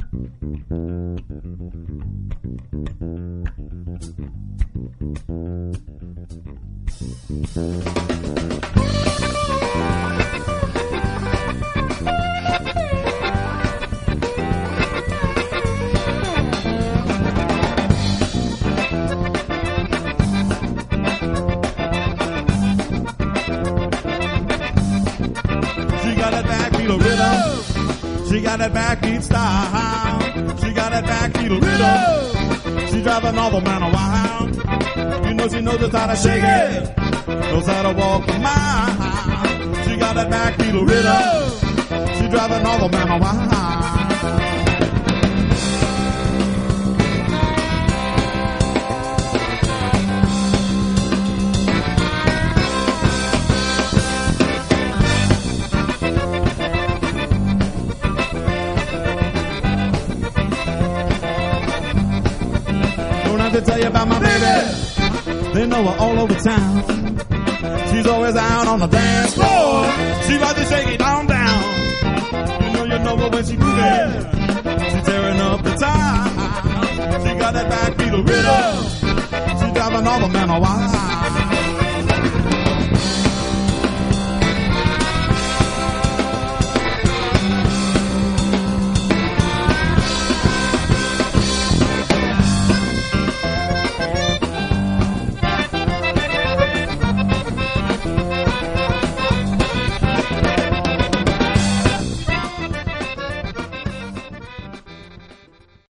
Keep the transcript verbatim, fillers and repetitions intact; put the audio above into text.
She got that backbeat style. She got that backbeat rhythm. She drive another man wild. You know she knows just how to shake it. Knows how to walk a mile. She got that backbeat rhythm. She drive another man wild. To tell you about my baby, they know her all over town. She's always out on the dance floor. She likes to shake it down, down. You know, you know her when she moving. She's tearing up the time. She got that backbeat rhythm. She driving all the men wild.